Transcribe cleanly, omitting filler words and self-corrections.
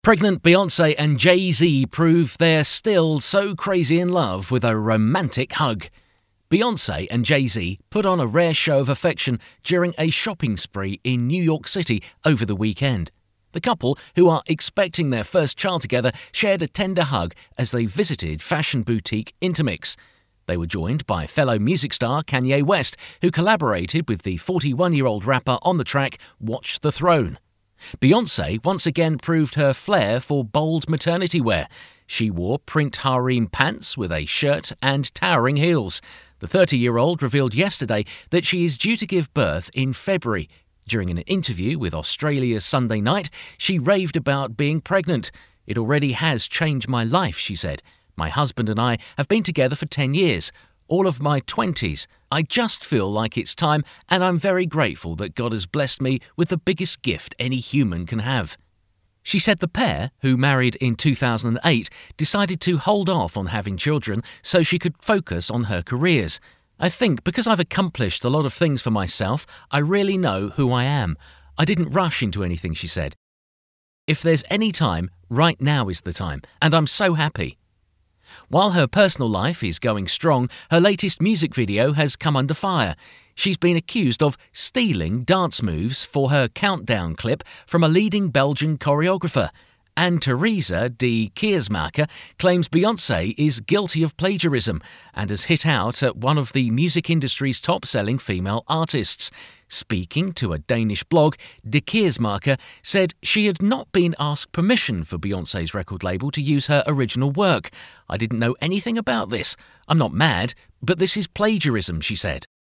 Pregnant Beyoncé and Jay-Z prove they're still so crazy in love with a romantic hug. Beyoncé and Jay-Z put on a rare show of affection during a shopping spree in New York City over the weekend. The couple, who are expecting their first child together, shared a tender hug as they visited fashion boutique Intermix. They were joined by fellow music star Kanye West, who collaborated with the 41-year-old rapper on the track Watch the Throne. Beyoncé once again proved her flair for bold maternity wear. She wore print harem pants with a shirt and towering heels. The 30-year-old revealed yesterday that she is due to give birth in February. During an interview with Australia's Sunday Night, she raved about being pregnant. "It already has changed my life," she said. "My husband and I have been together for 10 years. All of my 20s. I just feel like it's time, and I'm very grateful that God has blessed me with the biggest gift any human can have." She said the pair, who married in 2008, decided to hold off on having children so she could focus on her careers. "I think because I've accomplished a lot of things for myself, I really know who I am. I didn't rush into anything," she said. "If there's any time, right now is the time, and I'm so happy." While her personal life is going strong, her latest music video has come under fire. She's been accused of stealing dance moves for her Countdown clip from a leading Belgian choreographer. Anne-Therese de Keersmaker claims Beyoncé is guilty of plagiarism and has hit out at one of the music industry's top-selling female artists. Speaking to a Danish blog, de Keersmaker said she had not been asked permission for Beyoncé's record label to use her original work. "I didn't know anything about this. I'm not mad, but this is plagiarism," she said.